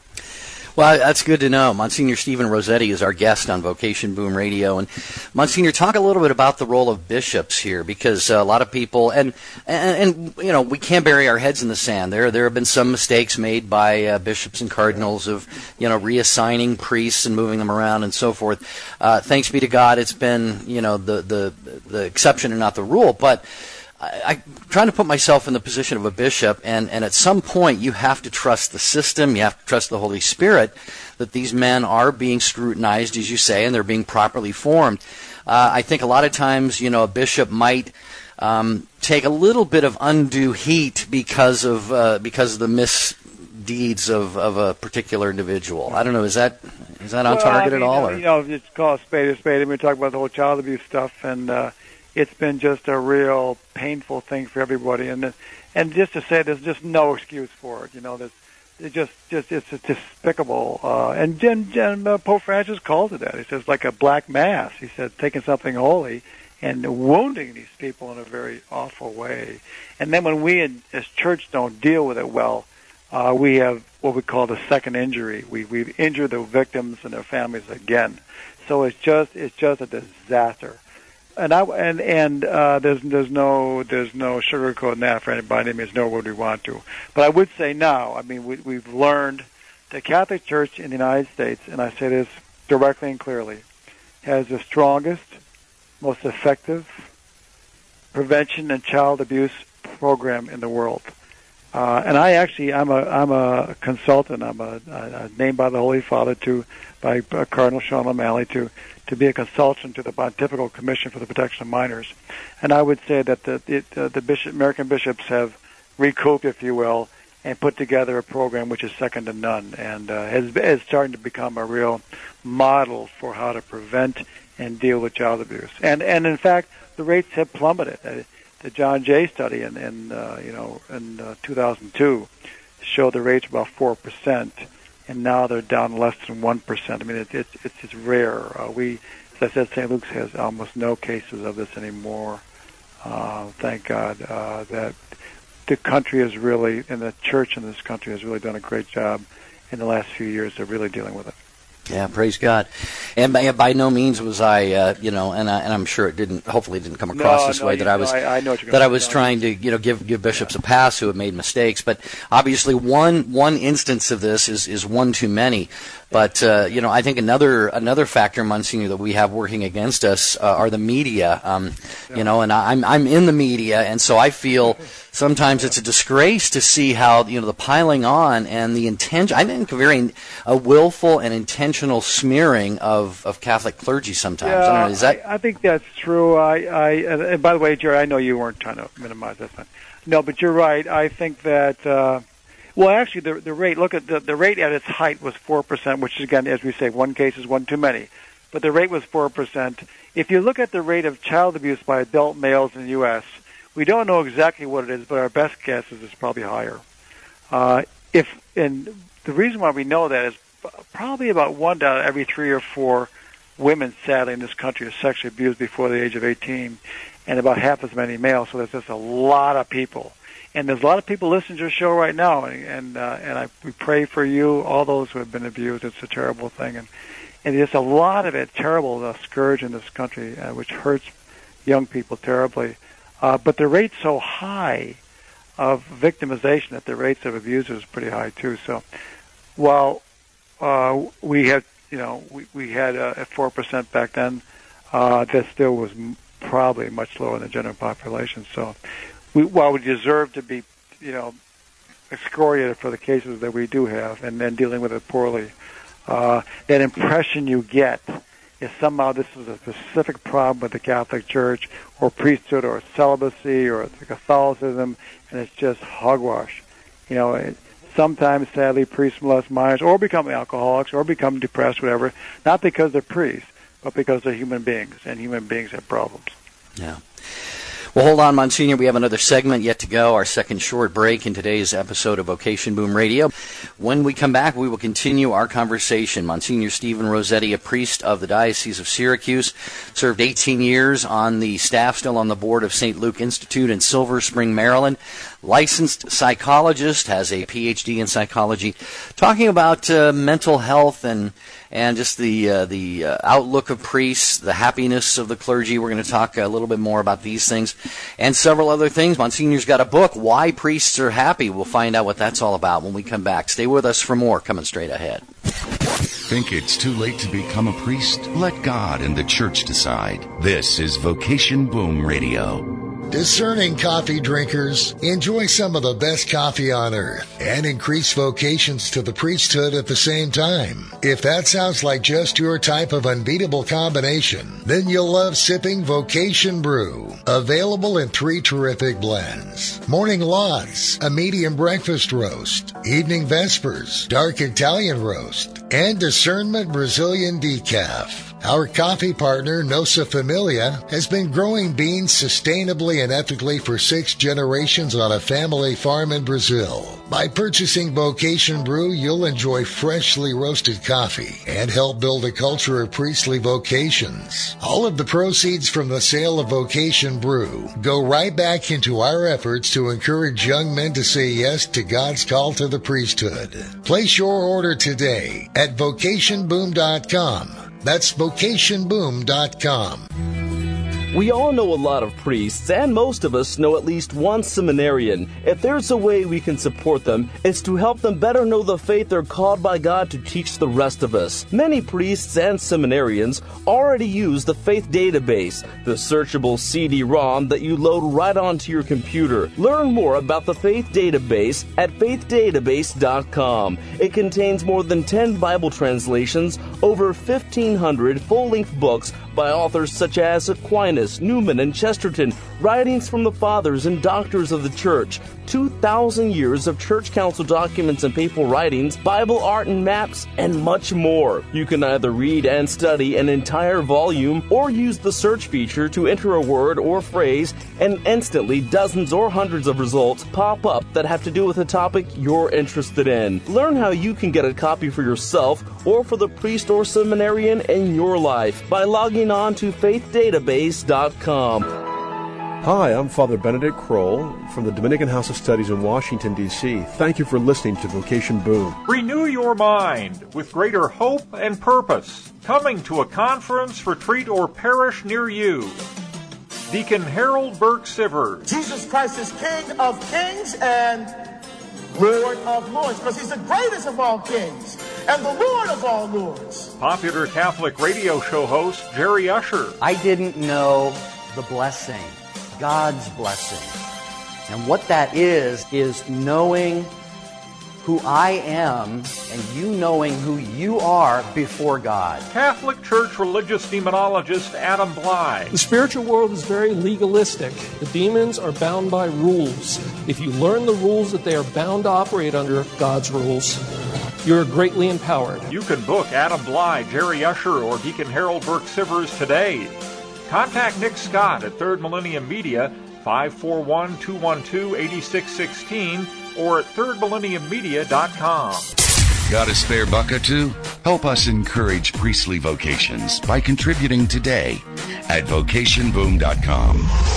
Well, that's good to know. Monsignor Stephen Rossetti is our guest on Vocation Boom Radio. And Monsignor, talk a little bit about the role of bishops here, because uh, a lot of people, and, and, and, you know, we can't bury our heads in the sand. There there have been some mistakes made by uh, bishops and cardinals of, you know, reassigning priests and moving them around and so forth. Uh, thanks be to God, it's been, you know, the, the, the exception and not the rule. But I, I'm trying to put myself in the position of a bishop, and, and at some point you have to trust the system, you have to trust the Holy Spirit, that these men are being scrutinized, as you say, and they're being properly formed. Uh, I think a lot of times, you know, a bishop might um, take a little bit of undue heat because of uh, because of the misdeeds of, of a particular individual. I don't know, is that is that on well, target I mean, at all? You know, it's called a spade a spade. I mean, we talk about the whole child abuse stuff, and uh, it's been just a real painful thing for everybody, and and just to say there's just no excuse for it. You know, there's it just just it's despicable. Uh, and and, and uh, Pope Francis calls it that. He says like a black mass. He said taking something holy and wounding these people in a very awful way. And then when we in, as church don't deal with it well, uh, we have what we call the second injury. We we've injured the victims and their families again. So it's just it's just a disaster. And I and and uh, there's there's no there's no sugarcoating that for anybody. I mean, it's nor would we want to. But I would say now. I mean, we, we've learned the Catholic Church in the United States, and I say this directly and clearly, has the strongest, most effective prevention and child abuse program in the world. Uh, and I actually I'm a I'm a consultant. I'm a, a named by the Holy Father to by uh, Cardinal Sean O'Malley to. to be a consultant to the Pontifical Commission for the Protection of Minors. And I would say that the it, uh, the bishop, American bishops have recouped, if you will, and put together a program which is second to none, and uh, is, is starting to become a real model for how to prevent and deal with child abuse. And and in fact, the rates have plummeted. Uh, the John Jay study in, in uh, you know in uh, two thousand two showed the rates about four percent. And now they're down less than one percent. I mean, it, it, it's it's rare. Uh, we, as I said, Saint Luke's has almost no cases of this anymore. Uh, thank God uh, that the country has really, and the church in this country has really done a great job in the last few years of really dealing with it. Yeah, praise God. And by, by no means was I, uh, you know, and, I, and I'm sure it didn't, hopefully it didn't come across no, this no, way that you, I was, no, I, I know what you're that I gonna was say. trying to, you know, give give bishops a pass who have made mistakes. But obviously, one one instance of this is is one too many. But uh, you know, I think another another factor, Monsignor, that we have working against us uh, are the media. Um, yeah. You know, and I'm I'm in the media, and so I feel sometimes it's a disgrace to see how, you know, the piling on and the intention. I think a very a willful and intentional smearing of, of Catholic clergy sometimes. Yeah, I don't know, is that? I, I think that's true. I, I and, and by the way, Jerry, I know you weren't trying to minimize that. No, but you're right. I think that. Uh, Well, actually, the the rate. Look at the the rate at its height was four percent, which is, again, as we say, one case is one too many. But the rate was four percent. If you look at the rate of child abuse by adult males in the U S, we don't know exactly what it is, but our best guess is it's probably higher. Uh, if and the reason why we know that is probably about one out of every three or four women, sadly, in this country are sexually abused before the age of eighteen, and about half as many males. So there's just a lot of people. And there's a lot of people listening to your show right now, and and, uh, and I, we pray for you, all those who have been abused. It's a terrible thing, and and there's a lot of it terrible, the scourge in this country, uh, which hurts young people terribly. Uh, but the rate's so high of victimization that the rates of abusers is pretty high too. So while uh, we had, you know, we we had uh, at four percent back then, uh, that still was m- probably much lower than the general population. So. We, while we deserve to be, you know, excoriated for the cases that we do have, and then dealing with it poorly, uh, that impression you get if somehow this is a specific problem with the Catholic Church or priesthood or celibacy or Catholicism, and it's just hogwash. You know, it, sometimes, sadly, priests molest minors or become alcoholics or become depressed, whatever, not because they're priests, but because they're human beings, and human beings have problems. Yeah. Well, hold on, Monsignor. We have another segment yet to go, our second short break in today's episode of Vocation Boom Radio. When we come back, we will continue our conversation. Monsignor Stephen Rossetti, a priest of the Diocese of Syracuse, served eighteen years on the staff, still on the board of Saint Luke Institute in Silver Spring, Maryland. Licensed psychologist, has a P H D in psychology, talking about uh, mental health and and just the uh, the uh, outlook of priests, the happiness of the clergy. We're going to talk a little bit more about these things and several other things. Monsignor's got a book, Why Priests Are Happy. We'll find out what that's all about when we come back. Stay with us for more coming straight ahead. Think it's too late to become a priest? Let God and the Church decide. This is Vocation Boom Radio. Discerning coffee drinkers, enjoy some of the best coffee on earth and increase vocations to the priesthood at the same time. If that sounds like just your type of unbeatable combination, then you'll love sipping Vocation Brew. Available in three terrific blends. Morning Lauds, a medium breakfast roast, evening Vespers, dark Italian roast, and Discernment Brazilian decaf. Our coffee partner, Nossa Familia, has been growing beans sustainably and ethically for six generations on a family farm in Brazil. By purchasing Vocation Brew, you'll enjoy freshly roasted coffee and help build a culture of priestly vocations. All of the proceeds from the sale of Vocation Brew go right back into our efforts to encourage young men to say yes to God's call to the priesthood. Place your order today at vocation boom dot com. That's vocation boom dot com. We all know a lot of priests, and most of us know at least one seminarian. If there's a way we can support them, it's to help them better know the faith they're called by God to teach the rest of us. Many priests and seminarians already use the Faith Database, the searchable C D ROM that you load right onto your computer. Learn more about the Faith Database at faith database dot com. It contains more than ten Bible translations, over fifteen hundred full-length books by authors such as Aquinas, Newman, and Chesterton, writings from the fathers and doctors of the church, two thousand years of church council documents and papal writings, Bible art and maps, and much more. You can either read and study an entire volume or use the search feature to enter a word or phrase, and instantly dozens or hundreds of results pop up that have to do with a topic you're interested in. Learn how you can get a copy for yourself or for the priest or seminarian in your life by logging on to faith database dot com. Hi, I'm Father Benedict Kroll from the Dominican House of Studies in Washington, D C Thank you for listening to Vocation Boom. Renew your mind with greater hope and purpose. Coming to a conference, retreat, or parish near you. Deacon Harold Burke Sivers. Jesus Christ is King of kings and Lord of lords, because he's the greatest of all kings and the Lord of all lords. Popular Catholic radio show host Jerry Usher. I didn't know the blessing, God's blessing. And what that is, is knowing who I am and you knowing who you are before God. Catholic Church religious demonologist Adam Bly. The spiritual world is very legalistic. The demons are bound by rules. If you learn the rules that they are bound to operate under, God's rules, you're greatly empowered. You can book Adam Bly, Jerry Usher, or Deacon Harold Burke Sivers today. Contact Nick Scott at Third Millennium Media, five four one, two one two, eight six one six, or at third millennium media dot com. Got a spare buck or two? Help us encourage priestly vocations by contributing today at vocation boom dot com.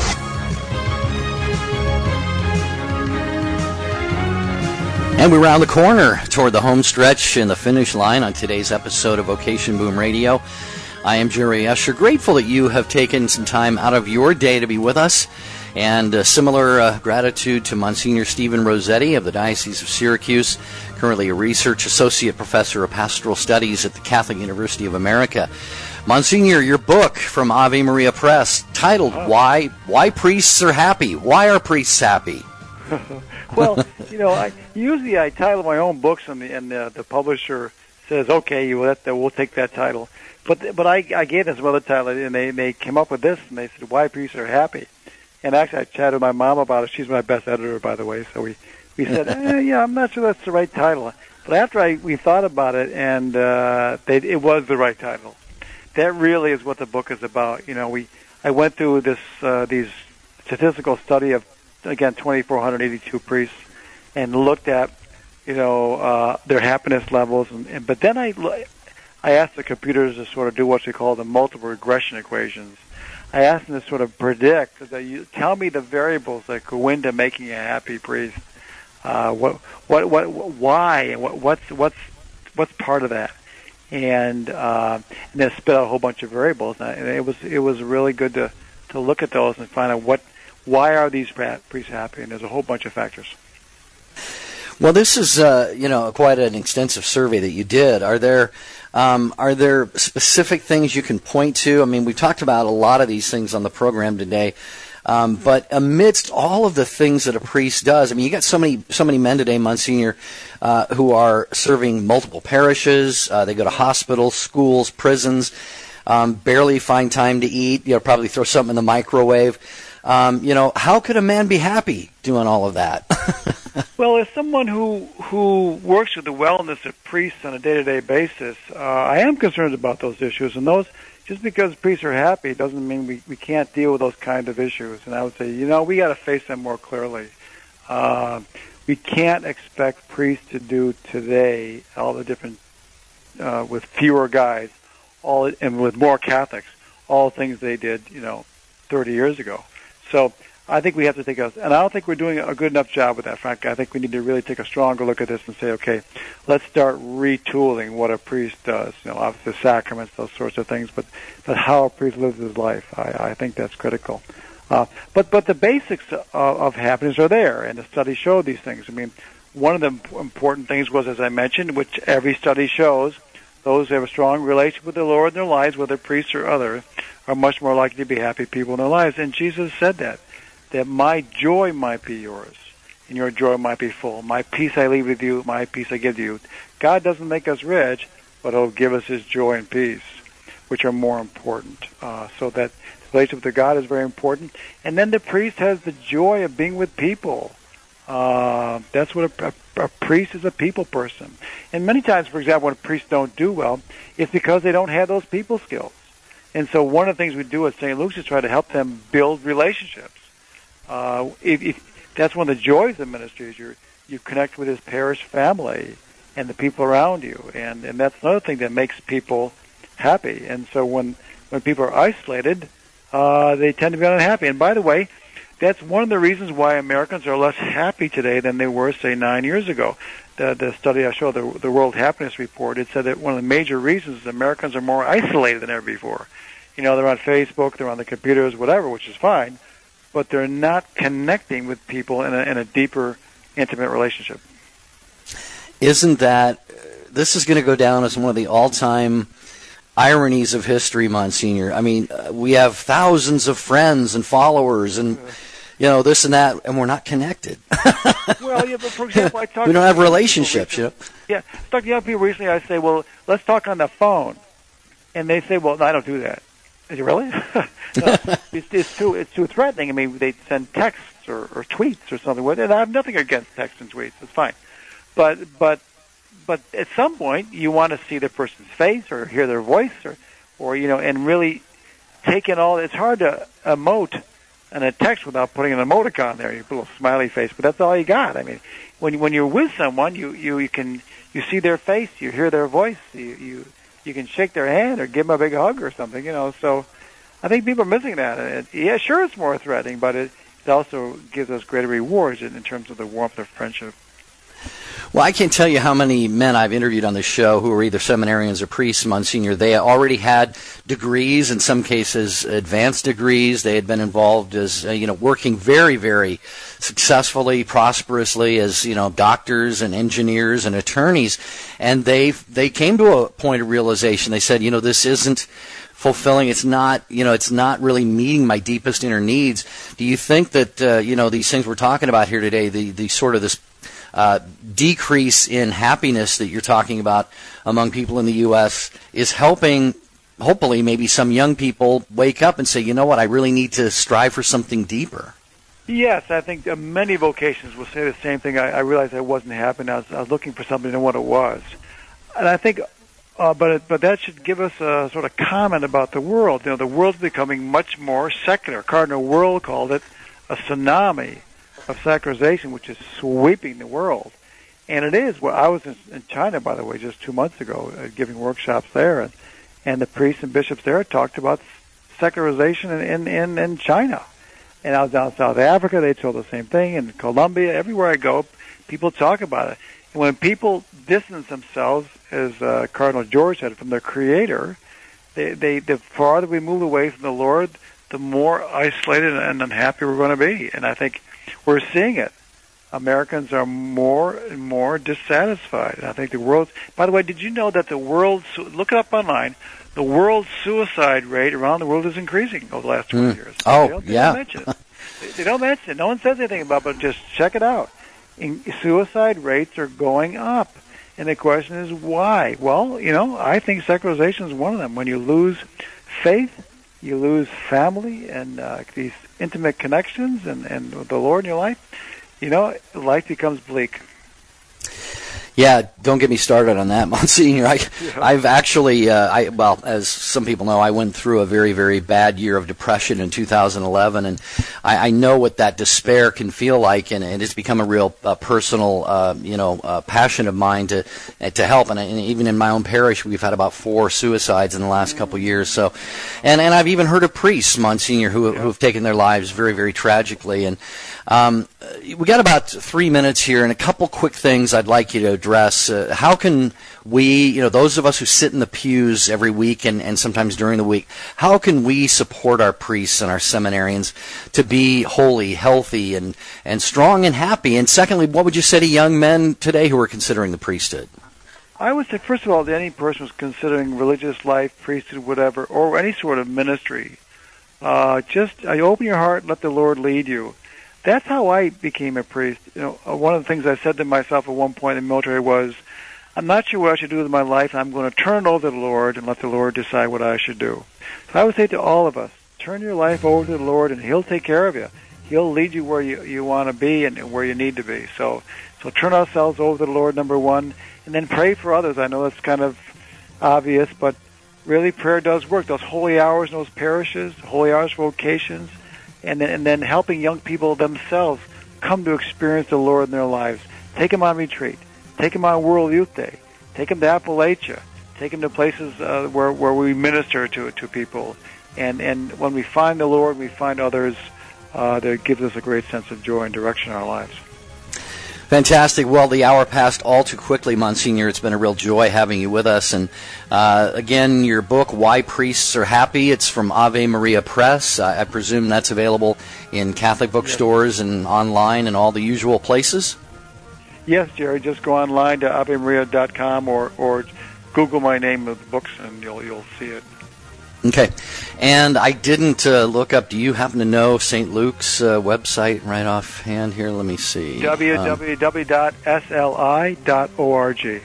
And we round the corner toward the home stretch and the finish line on today's episode of Vocation Boom Radio. I am Jerry Usher, grateful that you have taken some time out of your day to be with us. And a similar uh, gratitude to Monsignor Stephen Rossetti of the Diocese of Syracuse, currently a research associate professor of pastoral studies at the Catholic University of America. Monsignor, your book from Ave Maria Press, titled oh. Why Why Priests Are Happy. Why are priests happy? Well, you know, I, usually I title my own books, and the, and the, the publisher says, okay, you let the, we'll take that title. But but I, I gave them some other title, and they, they came up with this, and they said, why priests are happy. And actually, I chatted with my mom about it. She's my best editor, by the way. So we, we said, eh, yeah, I'm not sure that's the right title. But after I we thought about it, and uh, they, it was the right title. That really is what the book is about. You know, we I went through this uh, these statistical study of, again, two thousand four hundred eighty-two priests, and looked at, you know, uh, their happiness levels. And, and but then I, I asked the computers to sort of do what we call the multiple regression equations. I asked them to sort of predict, that you tell me the variables that go into making a happy priest. Uh, what, what, what, why, and what, what's, what's, what's part of that? And, uh, and then spit out a whole bunch of variables. And it was, it was really good to, to look at those and find out what, why are these priests happy? And there's a whole bunch of factors. Well, this is, uh, you know, quite an extensive survey that you did. Are there, um, are there specific things you can point to? I mean, we talked about a lot of these things on the program today. Um, but amidst all of the things that a priest does, I mean, you got so many, so many men today, Monsignor, uh, who are serving multiple parishes. Uh, they go to hospitals, schools, prisons, um, barely find time to eat. You know, probably throw something in the microwave. Um, you know, how could a man be happy doing all of that? Well, as someone who who works with the wellness of priests on a day-to-day basis, uh, I am concerned about those issues. And those, just because priests are happy doesn't mean we, we can't deal with those kind of issues. And I would say, you know, we got to face them more clearly. Uh, we can't expect priests to do today all the different, uh, with fewer guys, all and with more Catholics, all the things they did, you know, thirty years ago. So I think we have to take a, and I don't think we're doing a good enough job with that, frankly. I think we need to really take a stronger look at this and say, okay, let's start retooling what a priest does. You know, obviously sacraments, those sorts of things, but, but how a priest lives his life. I, I think that's critical. Uh, but, but the basics of, of happiness are there, and the study showed these things. I mean, one of the important things was, as I mentioned, which every study shows, those who have a strong relationship with the Lord in their lives, whether priests or others, are much more likely to be happy people in their lives. And Jesus said that, that my joy might be yours, and your joy might be full. My peace I leave with you, my peace I give to you. God doesn't make us rich, but he'll give us his joy and peace, which are more important. Uh, so that the relationship with God is very important. And then the priest has the joy of being with people. Uh, that's what a, a, a priest is, a people person. And many times, for example, when priests don't do well, it's because they don't have those people skills. And so one of the things we do at Saint Luke's is try to help them build relationships. Uh, if, if that's one of the joys of ministry, is you you connect with his parish family and the people around you, and, and that's another thing that makes people happy. And so when when people are isolated, uh, they tend to be unhappy. And by the way, that's one of the reasons why Americans are less happy today than they were, say, nine years ago. The, the study I showed, the, the World Happiness Report, it said that one of the major reasons is Americans are more isolated than ever before. You know, they're on Facebook, they're on the computers, whatever, which is fine, but they're not connecting with people in a, in a deeper, intimate relationship. Isn't that, this is going to go down as one of the all-time ironies of history, Monsignor. I mean, uh, we have thousands of friends and followers and, you know, this and that, and we're not connected. Well, yeah, but for example, I talk we don't have relationships, you know. Yeah, I talk to young people recently, I say, well, let's talk on the phone. And they say, well, no, I don't do that. I say, really? No, it's, it's, too, it's too threatening. I mean, they send texts or, or tweets or something with it. And I have nothing against texts and tweets. It's fine. But, but, but at some point, you want to see the person's face or hear their voice or, or you know, and really take in all. It's hard to emote in a text without putting an emoticon there. You put a little smiley face, but that's all you got. I mean, when when you're with someone, you, you, you can you see their face, you hear their voice, you, you you can shake their hand or give them a big hug or something, you know. So I think people are missing that. It, yeah, sure, it's more threatening, but it, it also gives us greater rewards in, in terms of the warmth of friendship. Well, I can't tell you how many men I've interviewed on this show who are either seminarians or priests, Monsignor. They already had degrees, in some cases advanced degrees. They had been involved as, uh, you know, working very, very successfully, prosperously as, you know, doctors and engineers and attorneys. And they they came to a point of realization. They said, you know, this isn't fulfilling. It's not, you know, it's not really meeting my deepest inner needs. Do you think that, uh, you know, these things we're talking about here today, the, the sort of this Uh, decrease in happiness that you're talking about, among people in the U S is helping, hopefully, maybe some young people wake up and say, you know what, I really need to strive for something deeper. Yes, I think uh, many vocations will say the same thing. I, I realized I wasn't happy. I was, I was looking for something to know what it was. And I think, uh, but it, but that should give us a sort of comment about the world. You know, the world's becoming much more secular. Cardinal Wuerl called it a tsunami of secularization, which is sweeping the world. And it is. Well, I was in, in China, by the way, just two months ago, uh, giving workshops there, and, and the priests and bishops there talked about secularization in, in, in, in China. And I was down in South Africa, they told the same thing. In Colombia, everywhere I go, people talk about it. And when people distance themselves, as uh, Cardinal George said, from their Creator, they, they, the farther we move away from the Lord, the more isolated and unhappy we're going to be. And I think we're seeing it. Americans are more and more dissatisfied. And I think the world, by the way, did you know that the world, look it up online, the world suicide rate around the world is increasing over the last twenty mm. years. Oh, they don't, they yeah. Don't mention it. they, they don't mention it. No one says anything about it, but just check it out. In, suicide rates are going up. And the question is why? Well, you know, I think secularization is one of them. When you lose faith, you lose family and uh, these intimate connections and, and the Lord in your life, you know, life becomes bleak. Yeah, don't get me started on that, Monsignor. I, yeah. I've actually, uh, I well, as some people know, I went through a very, very bad year of depression in two thousand eleven, and I, I know what that despair can feel like, and, and it's become a real uh, personal, uh, you know, uh, passion of mine to uh, to help. And, and even in my own parish, we've had about four suicides in the last mm-hmm. couple of years. So, and and I've even heard of priests, Monsignor, who yeah. who have taken their lives very, very tragically. And um, we got about three minutes here, and a couple quick things I'd like you to address. Uh, how can we, you know, those of us who sit in the pews every week and, and sometimes during the week, how can we support our priests and our seminarians to be holy, healthy, and, and strong and happy? And secondly, what would you say to young men today who are considering the priesthood? I would say, first of all, to any person who's considering religious life, priesthood, whatever, or any sort of ministry, uh, just uh, open your heart, let the Lord lead you. That's how I became a priest. You know, uh, one of the things I said to myself at one point in the military was, I'm not sure what I should do with my life. I'm going to turn it over to the Lord and let the Lord decide what I should do. So I would say to all of us, turn your life over to the Lord and He'll take care of you. He'll lead you where you, you want to be and where you need to be. So, so turn ourselves over to the Lord, number one, and then pray for others. I know that's kind of obvious, but really prayer does work. Those holy hours in those parishes, holy hours vocations, and then, and then helping young people themselves come to experience the Lord in their lives. Take them on retreat. Take them on World Youth Day. Take them to Appalachia. Take them to places uh, where where we minister to to people. And and when we find the Lord, we find others. Uh, that gives us a great sense of joy and direction in our lives. Fantastic. Well, the hour passed all too quickly, Monsignor. It's been a real joy having you with us. And uh, again, your book, Why Priests Are Happy, it's from Ave Maria Press. I, I presume that's available in Catholic bookstores yes. and online and all the usual places? Yes, Jerry. Just go online to ave maria dot com or, or Google my name of the books and you'll you'll see it. Okay. And I didn't uh, look up, do you happen to know Saint Luke's uh, website right offhand here? Let me see. w w w dot s l i dot org.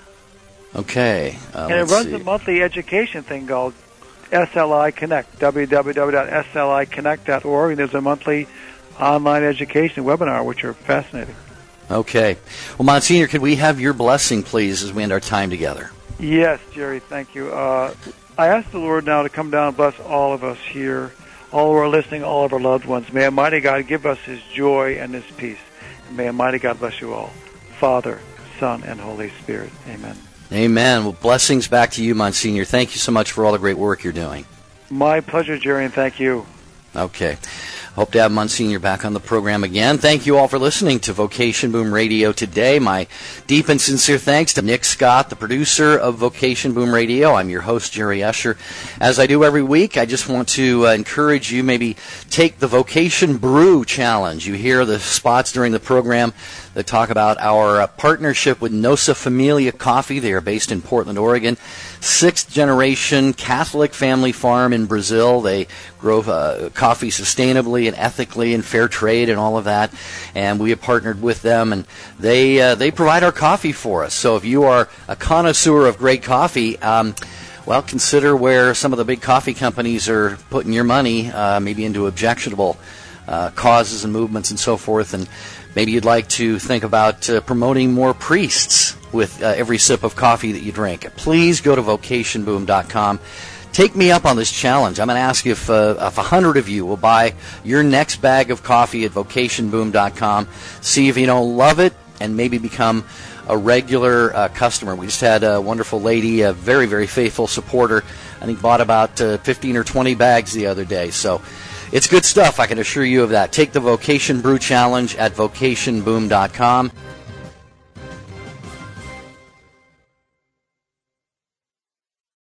Okay. Uh, and it runs see. a monthly education thing called S L I Connect, w w w dot s l i connect dot org. And there's a monthly online education webinar, which are fascinating. Okay. Well, Monsignor, could we have your blessing, please, as we end our time together? Yes, Jerry, thank you. Uh, I ask the Lord now to come down and bless all of us here, all who are listening, all of our loved ones. May Almighty God give us His joy and His peace. And may Almighty God bless you all. Father, Son, and Holy Spirit. Amen. Amen. Well, blessings back to you, Monsignor. Thank you so much for all the great work you're doing. My pleasure, Jerry, and thank you. Okay. Hope to have Monsignor back on the program again. Thank you all for listening to Vocation Boom Radio today. My deep and sincere thanks to Nick Scott, the producer of Vocation Boom Radio. I'm your host, Jerry Escher. As I do every week, I just want to uh, encourage you, maybe take the Vocation Brew Challenge. You hear the spots during the program that talk about our uh, partnership with Nossa Familia Coffee. They are based in Portland, Oregon. Sixth generation Catholic family farm in Brazil. They grow uh, coffee sustainably legally and ethically and fair trade and all of that. And we have partnered with them, and they uh, they provide our coffee for us. So if you are a connoisseur of great coffee, um, well, consider where some of the big coffee companies are putting your money, uh, maybe into objectionable uh, causes and movements and so forth. And maybe you'd like to think about uh, promoting more priests with uh, every sip of coffee that you drink. Please go to vocation boom dot com. Take me up on this challenge. I'm going to ask if uh, if one hundred of you will buy your next bag of coffee at vocation boom dot com. See if you don't love it and maybe become a regular uh, customer. We just had a wonderful lady, a very, very faithful supporter. I think bought about uh, fifteen or twenty bags the other day. So it's good stuff, I can assure you of that. Take the Vocation Brew Challenge at vocation boom dot com.